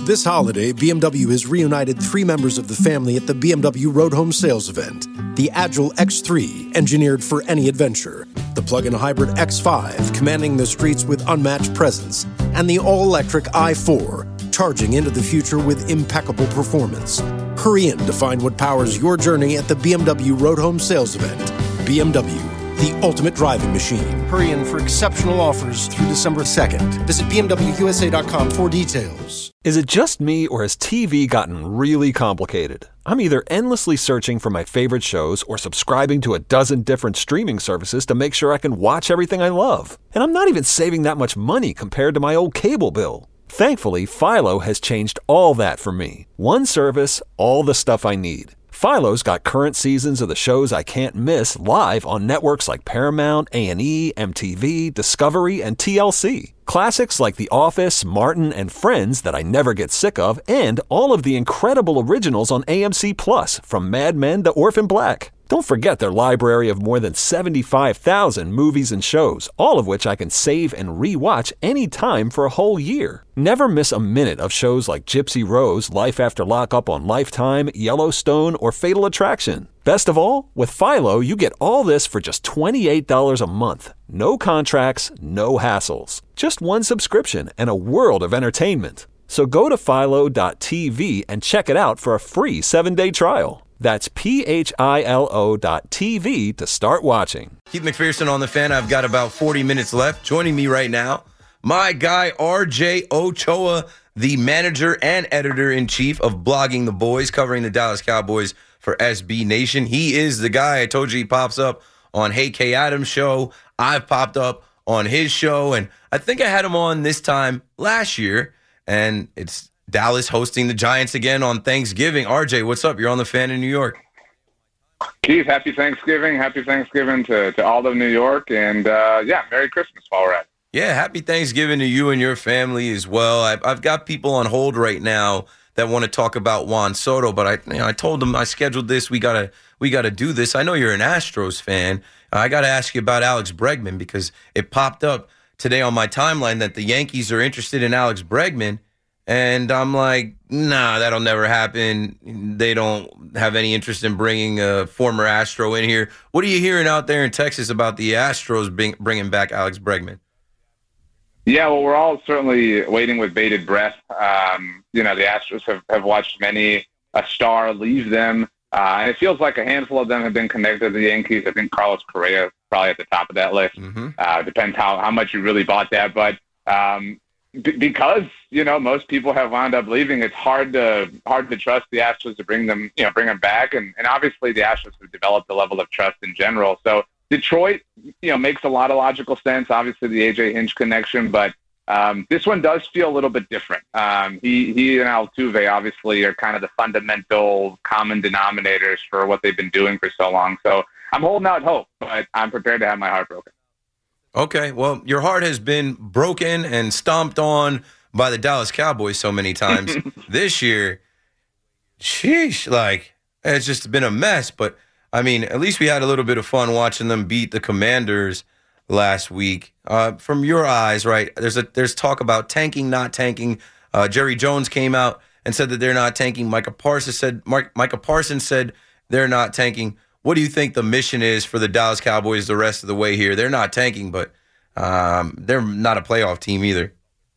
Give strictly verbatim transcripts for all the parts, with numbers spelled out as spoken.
This holiday, B M W has reunited three members of the family at the B M W Road Home Sales event. The Agile X three, engineered for any adventure. The plug-in hybrid X five, commanding the streets with unmatched presence. And the all-electric i four, charging into the future with impeccable performance. Hurry in to find what powers your journey at the B M W Road Home Sales event. B M W, the ultimate driving machine. Hurry in for exceptional offers through December second. Visit B M W U S A dot com for details. Is it just me, or has T V gotten really complicated? I'm either endlessly searching for my favorite shows or subscribing to a dozen different streaming services to make sure I can watch everything I love. And I'm not even saving that much money compared to my old cable bill. Thankfully, Philo has changed all that for me. One service, all the stuff I need. Philo's got current seasons of the shows I can't miss live on networks like Paramount, A and E, M T V, Discovery, and T L C. Classics like The Office, Martin, and Friends that I never get sick of, and all of the incredible originals on A M C Plus, from Mad Men to Orphan Black. Don't forget their library of more than seventy-five thousand movies and shows, all of which I can save and re-watch anytime for a whole year. Never miss a minute of shows like Gypsy Rose, Life After Lockup on Lifetime, Yellowstone, or Fatal Attraction. Best of all, with Philo, you get all this for just twenty-eight dollars a month. No contracts, no hassles. Just one subscription and a world of entertainment. So go to philo dot t v and check it out for a free seven-day trial. That's P H I L O dot T V to start watching. Keith McPherson on the Fan. I've got about forty minutes left. Joining me right now, my guy R J Ochoa, the manager and editor-in-chief of Blogging the Boys, covering the Dallas Cowboys for S B Nation. He is the guy. I told you he pops up on Hey Kay Adams' show. I've popped up on his show, and I think I had him on this time last year, and it's Dallas hosting the Giants again on Thanksgiving. R J, what's up? You're on the Fan in New York. Keith, happy Thanksgiving. Happy Thanksgiving to, to all of New York. And, uh, yeah, Merry Christmas while we're at it. Yeah, happy Thanksgiving to you and your family as well. I've, I've got people on hold right now that want to talk about Juan Soto, but I you know, I told them I scheduled this. We gotta we gotta do this. I know you're an Astros fan. I got to ask you about Alex Bregman, because it popped up today on my timeline that the Yankees are interested in Alex Bregman. And I'm like, nah, that'll never happen. They don't have any interest in bringing a former Astro in here. What are you hearing out there in Texas about the Astros bring, bringing back Alex Bregman? Yeah, well, we're all certainly waiting with bated breath. Um, you know, the Astros have, have watched many a star leave them. Uh, and it feels like a handful of them have been connected to the Yankees. I think Carlos Correa is probably at the top of that list. Mm-hmm. Uh, depends how, how much you really bought that. But um, b- because, you know, most people have wound up leaving, it's hard to hard to trust the Astros to bring them, you know, bring them back. And, and obviously the Astros have developed a level of trust in general. So Detroit, you know, makes a lot of logical sense. Obviously the A J Hinch connection, but Um, this one does feel a little bit different. Um, he, he and Altuve obviously are kind of the fundamental common denominators for what they've been doing for so long. So I'm holding out hope, but I'm prepared to have my heart broken. Okay, well, your heart has been broken and stomped on by the Dallas Cowboys so many times this year. Sheesh, like, it's just been a mess. But, I mean, at least we had a little bit of fun watching them beat the Commanders last week. Uh, from your eyes, right, there's a there's talk about tanking, not tanking. Uh, Jerry Jones came out and said that they're not tanking. Micah Parsons said Mark, Micah Parsons said they're not tanking. What do you think the mission is for the Dallas Cowboys the rest of the way here? They're not tanking, but um, they're not a playoff team either.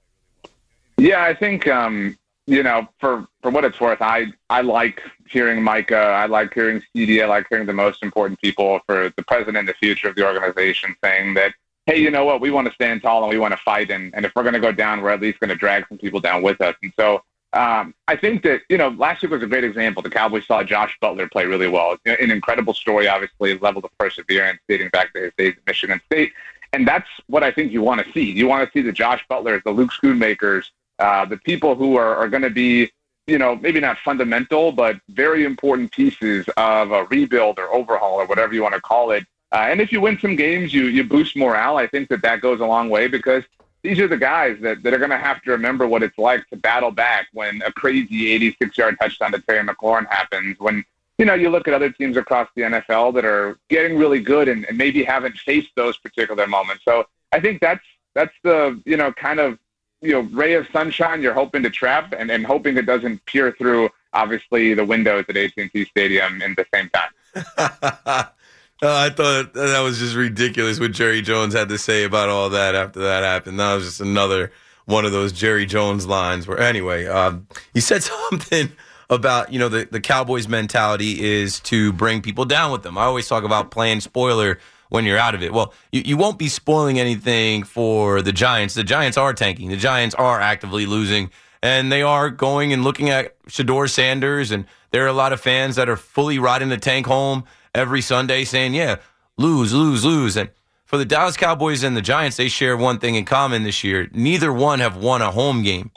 Yeah, I think, um, you know, for, for what it's worth, I, I like hearing Micah. I like hearing C D. I like hearing the most important people for the present and the future of the organization saying that, hey, you know what, we want to stand tall and we want to fight. And, and if we're going to go down, we're at least going to drag some people down with us. And so um, I think that, you know, last week was a great example. The Cowboys saw Josh Butler play really well. An incredible story, obviously, level of perseverance dating back to his days at Michigan State. And that's what I think you want to see. You want to see the Josh Butlers, the Luke Schoonmakers, uh, the people who are, are going to be, you know, maybe not fundamental, but very important pieces of a rebuild or overhaul or whatever you want to call it. Uh, and if you win some games, you you boost morale. I think that that goes a long way because these are the guys that, that are going to have to remember what it's like to battle back when a crazy eighty-six-yard touchdown to Terry McLaurin happens. When, you know, you look at other teams across the N F L that are getting really good and, and maybe haven't faced those particular moments. So I think that's that's the, you know, kind of you know, ray of sunshine you're hoping to trap and, and hoping it doesn't peer through, obviously, the windows at A T and T Stadium in the same time. Oh, I thought that was just ridiculous what Jerry Jones had to say about all that after that happened. That was just another one of those Jerry Jones lines where, anyway, um, he said something about, you know, the, the Cowboys mentality is to bring people down with them. I always talk about playing spoiler when you're out of it. Well, you, you won't be spoiling anything for the Giants. The Giants are tanking. The Giants are actively losing, and they are going and looking at Shedeur Sanders, and there are a lot of fans that are fully riding the tank home every Sunday saying, yeah, lose, lose, lose. And for the Dallas Cowboys and the Giants, they share one thing in common this year. Neither one have won a home game.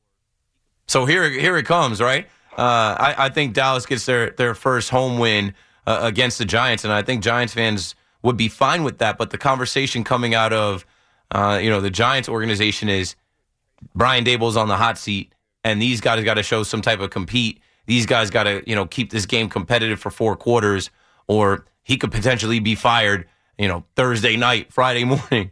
So here, here it comes, right? Uh, I, I think Dallas gets their, their first home win uh, against the Giants, and I think Giants fans would be fine with that. But the conversation coming out of uh, you know, the Giants organization is Brian Daboll's on the hot seat, and these guys got to show some type of compete. These guys got to, you know, keep this game competitive for four quarters, or he could potentially be fired, you know, Thursday night, Friday morning.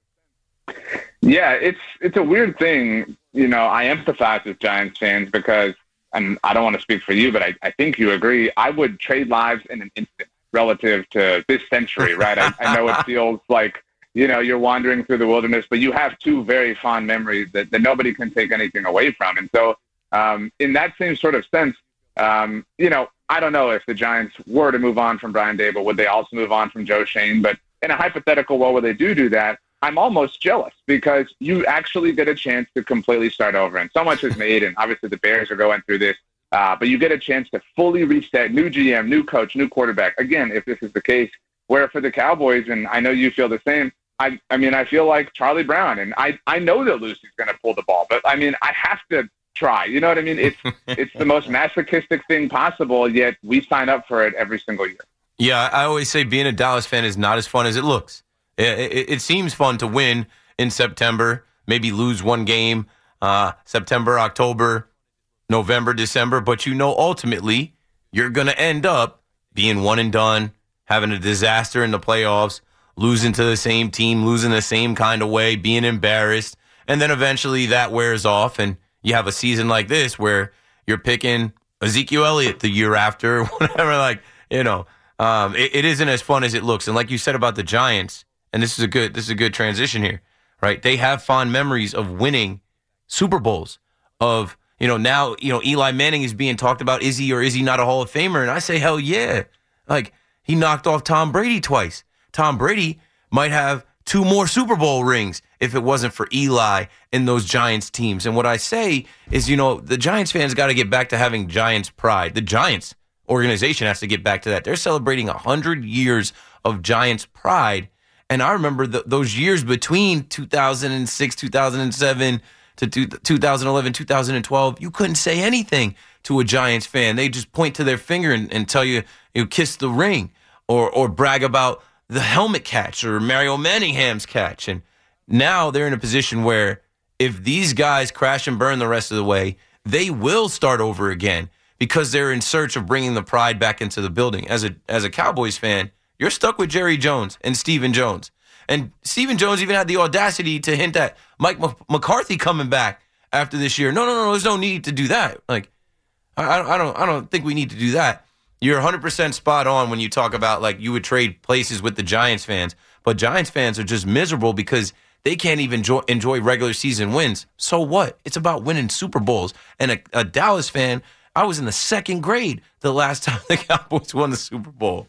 Yeah, it's it's a weird thing. You know, I empathize with Giants fans because, and I don't want to speak for you, but I, I think you agree, I would trade lives in an instant relative to this century, right? I, I know it feels like, you know, you're wandering through the wilderness, but you have two very fond memories that, that nobody can take anything away from. And so um, in that same sort of sense, um, you know, I don't know if the Giants were to move on from Brian Daboll, would they also move on from Joe Schoen? But in a hypothetical world where they do do that, I'm almost jealous because you actually get a chance to completely start over. And so much is made, and obviously the Bears are going through this, uh, but you get a chance to fully reset, new G M, new coach, new quarterback. Again, if this is the case, where for the Cowboys, and I know you feel the same, I, I mean, I feel like Charlie Brown, and I, I know that Lucy's going to pull the ball, but I mean, I have to try. You know what I mean? It's it's the most masochistic thing possible, yet we sign up for it every single year. Yeah, I always say being a Dallas fan is not as fun as it looks. It, it, it seems fun to win in September, maybe lose one game, uh, September, October, November, December, but you know ultimately you're going to end up being one and done, having a disaster in the playoffs, losing to the same team, losing the same kind of way, being embarrassed, and then eventually that wears off, and you have a season like this where you're picking Ezekiel Elliott the year after, whatever, like, you know, um, it, it isn't as fun as it looks. And like you said about the Giants, and this is a good this is a good transition here, right? They have fond memories of winning Super Bowls, of, you know, now, you know, Eli Manning is being talked about, is he or is he not a Hall of Famer? And I say, hell yeah. Like, he knocked off Tom Brady twice. Tom Brady might have two more Super Bowl rings if it wasn't for Eli and those Giants teams. And what I say is, you know, the Giants fans got to get back to having Giants pride. The Giants organization has to get back to that. They're celebrating one hundred years of Giants pride. And I remember the, those years between two thousand six, two thousand seven to two, two thousand eleven, two thousand twelve, you couldn't say anything to a Giants fan. They just point to their finger and, and tell you, you kiss the ring, or or brag about the helmet catch or Mario Manningham's catch. And now they're in a position where if these guys crash and burn the rest of the way, they will start over again because they're in search of bringing the pride back into the building. As a as a Cowboys fan, you're stuck with Jerry Jones and Stephen Jones. And Stephen Jones even had the audacity to hint at Mike McCarthy coming back after this year. No, no, no, there's no need to do that. Like, I, I don't I don't think we need to do that. You're one hundred percent spot on when you talk about, like, you would trade places with the Giants fans. But Giants fans are just miserable because they can't even enjoy, enjoy regular season wins. So what? It's about winning Super Bowls. And a, a Dallas fan, I was in the second grade the last time the Cowboys won the Super Bowl.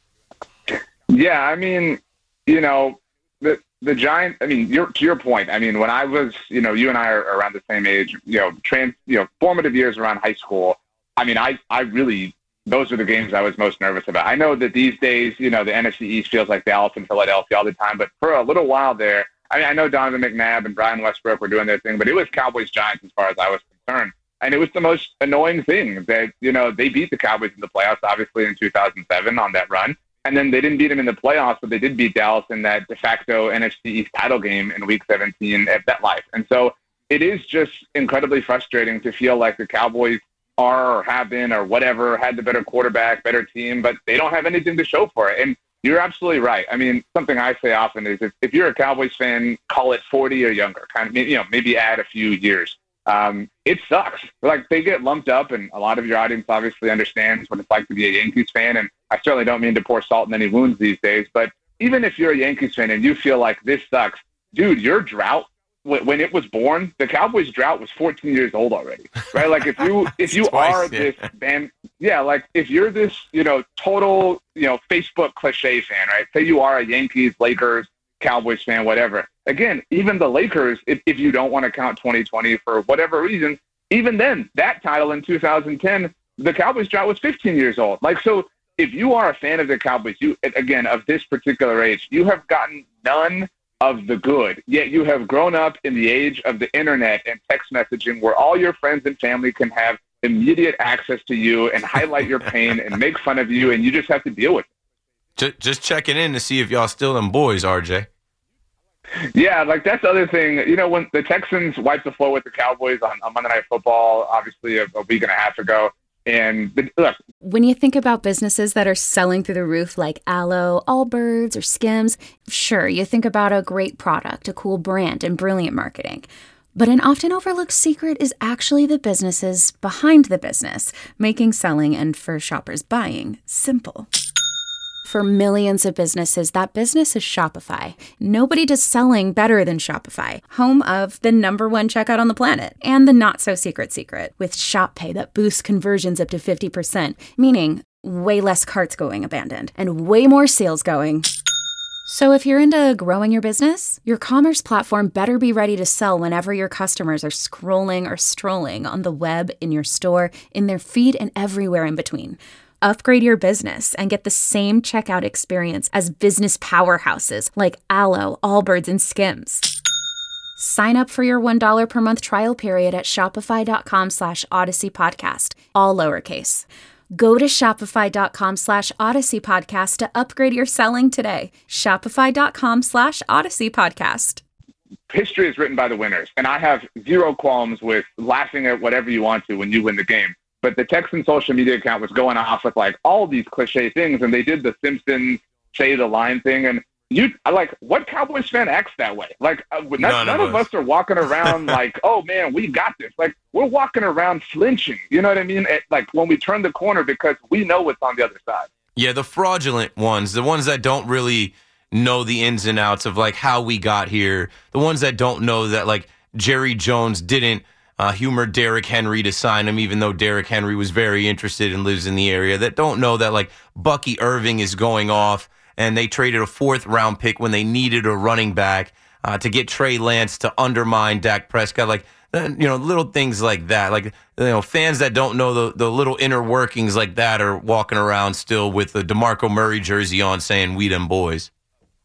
Yeah, I mean, you know, the the Giants, I mean, you're, to your point, I mean, when I was, you know, you and I are around the same age, you know, trans, you know, formative years around high school, I mean, I, I really, those are the games I was most nervous about. I know that these days, you know, the N F C East feels like Dallas and Philadelphia all the time, but for a little while there, I mean, I know Donovan McNabb and Brian Westbrook were doing their thing, but it was Cowboys-Giants as far as I was concerned. And it was the most annoying thing that, you know, they beat the Cowboys in the playoffs, obviously, in two thousand seven on that run. And then they didn't beat them in the playoffs, but they did beat Dallas in that de facto N F C East title game in Week seventeen at MetLife. And so it is just incredibly frustrating to feel like the Cowboys are or have been or whatever, had the better quarterback, better team, but they don't have anything to show for it. And you're absolutely right. I mean, something I say often is if, if you're a Cowboys fan, call it forty or younger, kind of, you know, maybe add a few years. Um, it sucks. Like, they get lumped up, and a lot of your audience obviously understands what it's like to be a Yankees fan. And I certainly don't mean to pour salt in any wounds these days, but even if you're a Yankees fan and you feel like this sucks, dude, your drought, when it was born, the Cowboys drought was fourteen years old already, right? Like, if you if you Twice, are yeah. this band, yeah, like if you're this, you know, total, you know, Facebook cliche fan, right? Say you are a Yankees, Lakers, Cowboys fan, whatever. Again, even the Lakers, if, if you don't want to count twenty twenty for whatever reason, even then, that title in two thousand ten, the Cowboys drought was fifteen years old. Like, so if you are a fan of the Cowboys, you, again, of this particular age, you have gotten none of the good, yet you have grown up in the age of the internet and text messaging where all your friends and family can have immediate access to you and highlight your pain and make fun of you, and you just have to deal with it. Just, just checking in to see if y'all still them boys, R J. Yeah, like that's the other thing. You know, when the Texans wiped the floor with the Cowboys on, on Monday Night Football, obviously a, a week and a half ago, and the, look, when you think about businesses that are selling through the roof like Aloe, Allbirds, or Skims, sure, you think about a great product, a cool brand, and brilliant marketing. But an often overlooked secret is actually the businesses behind the business, making selling and, for shoppers, buying simple. For millions of businesses, that business is Shopify. Nobody does selling better than Shopify, home of the number one checkout on the planet and the not-so-secret secret with Shop Pay that boosts conversions up to fifty percent, meaning way less carts going abandoned and way more sales going. So if you're into growing your business, your commerce platform better be ready to sell whenever your customers are scrolling or strolling on the web, in your store, in their feed, and everywhere in between. Upgrade your business and get the same checkout experience as business powerhouses like Aloe, Allbirds, and Skims. Sign up for your one dollar per month trial period at shopify.com slash Odyssey Podcast, all lowercase. Go to shopify.com slash Odyssey Podcast to upgrade your selling today. Shopify.com slash Odyssey Podcast. History is written by the winners, and I have zero qualms with laughing at whatever you want to when you win the game. But the Texan social media account was going off with like all these cliche things, and they did the Simpsons say the line thing. And you like, what Cowboys fan acts that way? Like, uh, none, none, none of us. us are walking around like, oh man, we got this. Like, we're walking around flinching. You know what I mean? It, like when we turn the corner because we know what's on the other side. Yeah, the fraudulent ones, the ones that don't really know the ins and outs of like how we got here, the ones that don't know that like Jerry Jones didn't Uh, humor Derrick Henry to sign him, even though Derrick Henry was very interested and lives in the area, that don't know that like Bucky Irving is going off and they traded a fourth round pick when they needed a running back uh, to get Trey Lance to undermine Dak Prescott. Like, you know, little things like that. Like, you know, fans that don't know the, the little inner workings like that are walking around still with the DeMarco Murray jersey on saying, we them boys.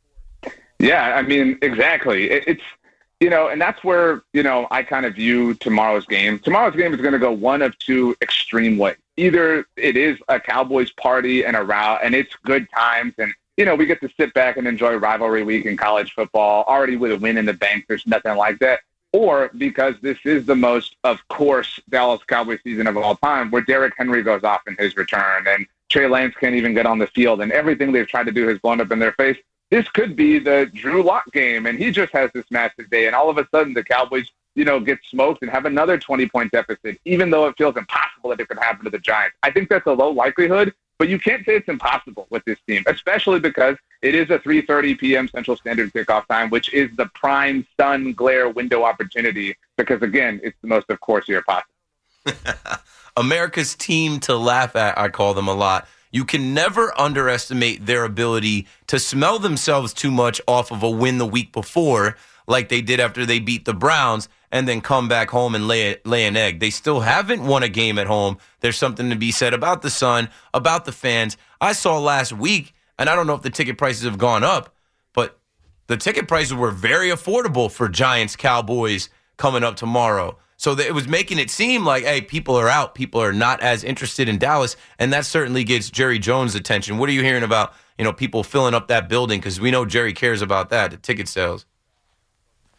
Yeah, I mean, exactly. It, it's, You know, and that's where, you know, I kind of view tomorrow's game. Tomorrow's game is going to go one of two extreme ways. Either it is a Cowboys party and a rout, and it's good times, and, you know, we get to sit back and enjoy rivalry week in college football, already with a win in the bank. There's nothing like that. Or because this is the most, of course, Dallas Cowboys season of all time, where Derrick Henry goes off in his return, and Trey Lance can't even get on the field, and everything they've tried to do has blown up in their face. This could be the Drew Lock game, and he just has this massive day, and all of a sudden the Cowboys, you know, get smoked and have another twenty-point deficit, even though it feels impossible that it could happen to the Giants. I think that's a low likelihood, but you can't say it's impossible with this team, especially because it is a three thirty p.m. Central Standard kickoff time, which is the prime sun glare window opportunity because, again, it's the most, of course, year possible. America's team to laugh at, I call them a lot. You can never underestimate their ability to smell themselves too much off of a win the week before, like they did after they beat the Browns, and then come back home and lay, lay an egg. They still haven't won a game at home. There's something to be said about the Sun, about the fans. I saw last week, and I don't know if the ticket prices have gone up, but the ticket prices were very affordable for Giants Cowboys coming up tomorrow. So that it was making it seem like, hey, people are out. People are not as interested in Dallas, and that certainly gets Jerry Jones' attention. What are you hearing about, you know, people filling up that building? Because we know Jerry cares about that, the ticket sales.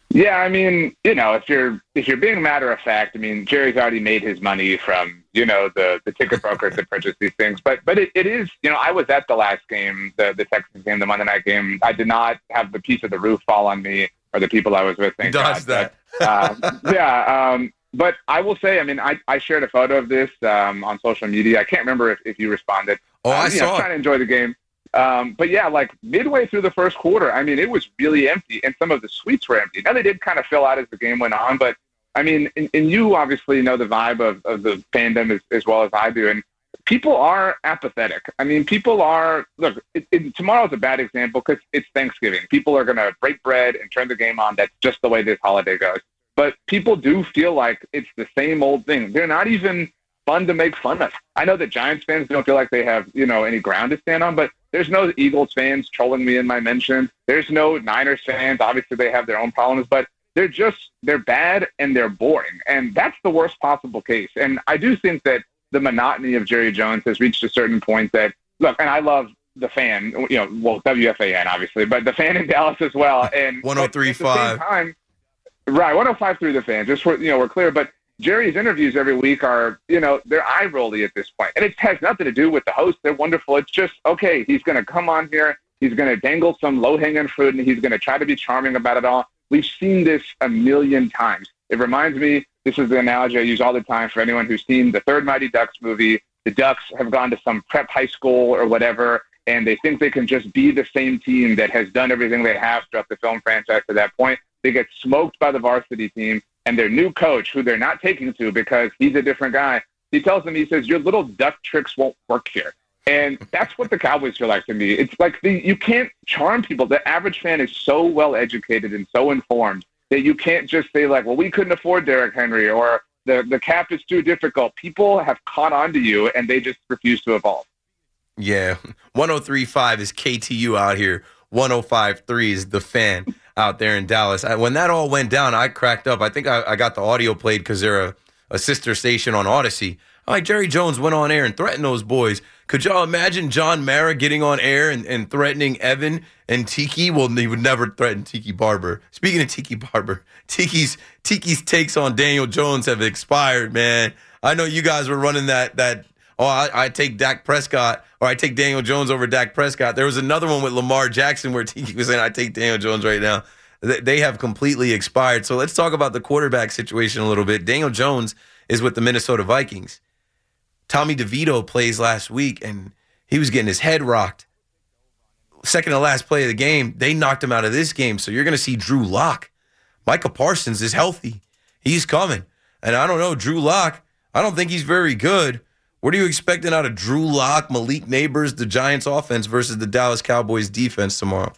Yeah, I mean, you know, if you're if you're being matter of fact, I mean, Jerry's already made his money from, you know, the, the ticket brokers that purchase these things. But but it, it is, you know, I was at the last game, the, the Texans game, the Monday night game. I did not have the piece of the roof fall on me or the people I was with. Thank Dodge God. that. But, uh, yeah, um, but I will say, I mean, I, I shared a photo of this um, on social media. I can't remember if, if you responded. Oh, I um, you saw know, it. trying to enjoy the game. Um, but yeah, like midway through the first quarter, I mean, it was really empty, and some of the suites were empty. Now they did kind of fill out as the game went on, but I mean, and, and you obviously know the vibe of, of the fandom as, as well as I do, and people are apathetic. I mean, people are, look, it, it, tomorrow's a bad example because it's Thanksgiving. People are going to break bread and turn the game on. That's just the way this holiday goes. But people do feel like it's the same old thing. They're not even fun to make fun of. I know that Giants fans don't feel like they have, you know, any ground to stand on, but there's no Eagles fans trolling me in my mentions. There's no Niners fans. Obviously, they have their own problems, but they're just, they're bad and they're boring. And that's the worst possible case. And I do think that the monotony of Jerry Jones has reached a certain point that, look, and I love the fan, you know, well, W F A N, obviously, but the fan in Dallas as well. And one oh three point five. Right, one oh five through the fan, just for, you know, we're clear. But Jerry's interviews every week are, you know, they're eye-rolly at this point. And it has nothing to do with the host. They're wonderful. It's just, okay, he's going to come on here. He's going to dangle some low-hanging fruit, and he's going to try to be charming about it all. We've seen this a million times. It reminds me, this is the analogy I use all the time for anyone who's seen the third Mighty Ducks movie. The Ducks have gone to some prep high school or whatever, and they think they can just be the same team that has done everything they have throughout the film franchise to that point. They get smoked by the varsity team. And their new coach, who they're not taking to because he's a different guy, he tells them, he says, your little duck tricks won't work here. And that's what the Cowboys feel like to me. It's like the, you can't charm people. The average fan is so well-educated and so informed that you can't just say, like, well, we couldn't afford Derrick Henry or the, the cap is too difficult. People have caught on to you, and they just refuse to evolve. Yeah. one oh three point five is K T U out here. one oh five point three is The Fan out there in Dallas. I, when that all went down, I cracked up. I think I, I got the audio played because they're a, a sister station on Odyssey. I'm like, Jerry Jones went on air and threatened those boys. Could y'all imagine John Mara getting on air and, and threatening Evan and Tiki? Well, he would never threaten Tiki Barber. Speaking of Tiki Barber, Tiki's Tiki's takes on Daniel Jones have expired, man. I know you guys were running that that. Oh, I, I take Dak Prescott, or I take Daniel Jones over Dak Prescott. There was another one with Lamar Jackson where Tiki was saying, I take Daniel Jones right now. They have completely expired. So let's talk about the quarterback situation a little bit. Daniel Jones is with the Minnesota Vikings. Tommy DeVito plays last week, and he was getting his head rocked. Second to last play of the game, they knocked him out of this game. So you're going to see Drew Lock. Micah Parsons is healthy. He's coming. And I don't know, Drew Lock, I don't think he's very good. What are you expecting out of Drew Lock, Malik Neighbors, the Giants offense versus the Dallas Cowboys defense tomorrow?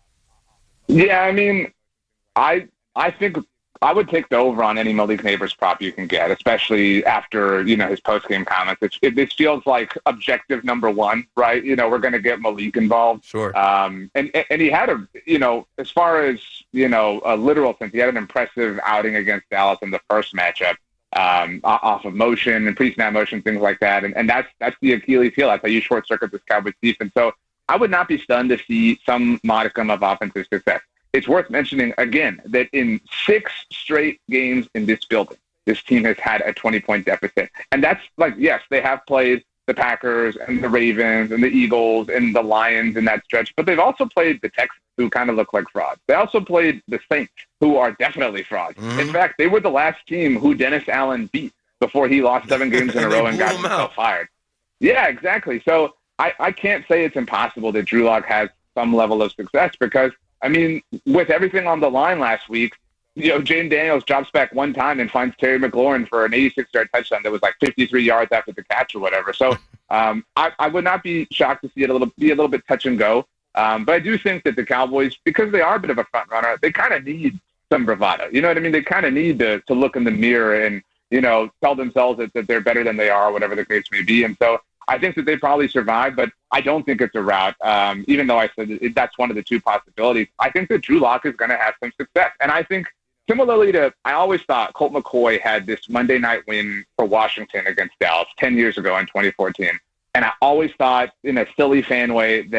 Yeah, I mean, I I think I would take the over on any Malik Neighbors prop you can get, especially after, you know, his post-game comments. It, it, this feels like objective number one, right? You know, we're going to get Malik involved. Sure. Um, and, and he had a, you know, as far as, you know, a literal sense, he had an impressive outing against Dallas in the first matchup. Um, off of motion and pre-snap motion, things like that. And, and that's that's the Achilles heel. That's how you short-circuit this Cowboys defense. So I would not be stunned to see some modicum of offensive success. It's worth mentioning, again, that in six straight games in this building, this team has had a twenty-point deficit. And that's like, yes, they have played the Packers and the Ravens and the Eagles and the Lions in that stretch, but they've also played the Texans, who kind of look like frauds. They also played the Saints, who are definitely frauds. Mm-hmm. In fact, they were the last team who Dennis Allen beat before he lost seven games in a row and got himself fired. Yeah, exactly. So I, I can't say it's impossible that Drew Lock has some level of success because, I mean, with everything on the line last week, you know, Jaden Daniels drops back one time and finds Terry McLaurin for an eighty-six-yard touchdown that was like fifty-three yards after the catch or whatever. So um, I, I would not be shocked to see it a little be a little bit touch and go. Um, but I do think that the Cowboys, because they are a bit of a front runner, they kind of need some bravado. You know what I mean? They kind of need to to look in the mirror and, you know, tell themselves that, that they're better than they are, whatever the case may be. And so I think that they probably survive, but I don't think it's a rout, um, even though I said it, that's one of the two possibilities. I think that Drew Lock is going to have some success. And I think similarly to, I always thought Colt McCoy had this Monday night win for Washington against Dallas ten years ago in twenty fourteen. And I always thought in a silly fan way that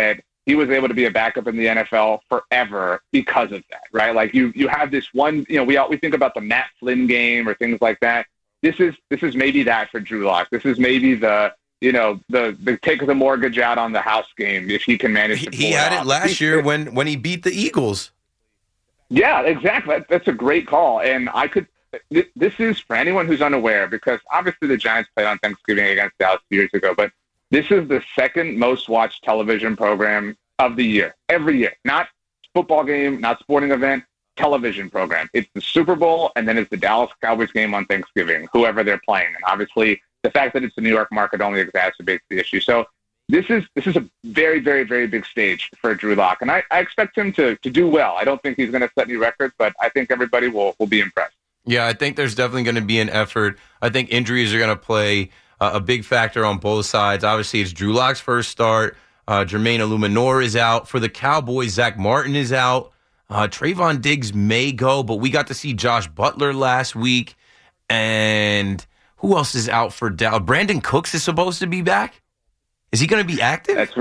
he was able to be a backup in the N F L forever because of that, right? Like you, you have this one, you know, we we think about the Matt Flynn game or things like that. This is this is maybe that for Drew Lock. This is maybe the, you know, the the take the mortgage out on the house game if he can manage to pull He had it, it off. last he, year when when he beat the Eagles. Yeah, exactly. That, that's a great call, and I could. This is for anyone who's unaware, because obviously the Giants played on Thanksgiving against Dallas two years ago, but this is the second most watched television program of the year, every year. Not football game, not sporting event, television program. It's the Super Bowl, and then it's the Dallas Cowboys game on Thanksgiving, whoever they're playing. And obviously the fact that it's the New York market only exacerbates the issue. So this is this is a very, very, very big stage for Drew Lock, and I, I expect him to to do well. I don't think he's going to set any records, but I think everybody will will be impressed. Yeah, I think there's definitely going to be an effort. I think injuries are going to play uh, a big factor on both sides. Obviously, it's Drew Lock's first start. Uh, Jermaine Illuminor is out. For the Cowboys, Zach Martin is out. Uh, Trayvon Diggs may go, but we got to see Josh Butler last week. And who else is out for Dallas? Brandon Cooks is supposed to be back. Is he going to be active? That's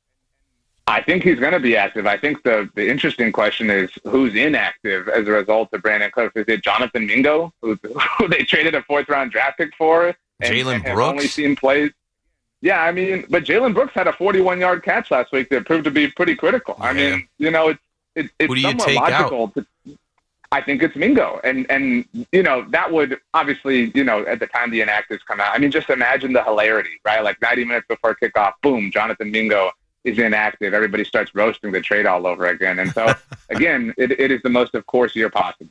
I think he's going to be active. I think the, the interesting question is who's inactive as a result of Brandon Cooks. Is it Jonathan Mingo, who, who they traded a fourth-round draft pick for? Jalen Brooks? Only seen plays. Yeah, I mean, but Jalen Brooks had a forty-one-yard catch last week that proved to be pretty critical. Yeah. I mean, you know, it's, it, it's who do you somewhat take logical. out? To, I think it's Mingo. And, and, you know, that would obviously, you know, at the time the inactives come out, I mean, just imagine the hilarity, right? Like ninety minutes before kickoff, boom, Jonathan Mingo is inactive. Everybody starts roasting the trade all over again. And so, again, it, it is the most of course year possible.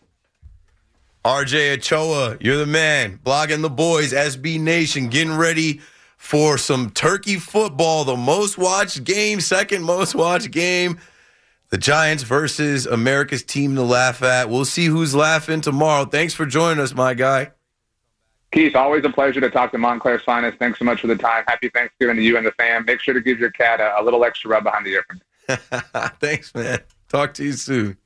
R J Ochoa, you're the man. Blogging the boys, S B Nation, getting ready for some turkey football, the most watched game, second most watched game. The Giants versus America's team to laugh at. We'll see who's laughing tomorrow. Thanks for joining us, my guy. Keith, always a pleasure to talk to Montclair's finest. Thanks so much for the time. Happy Thanksgiving to you and the fam. Make sure to give your cat a, a little extra rub behind the ear from me. Thanks, man. Talk to you soon.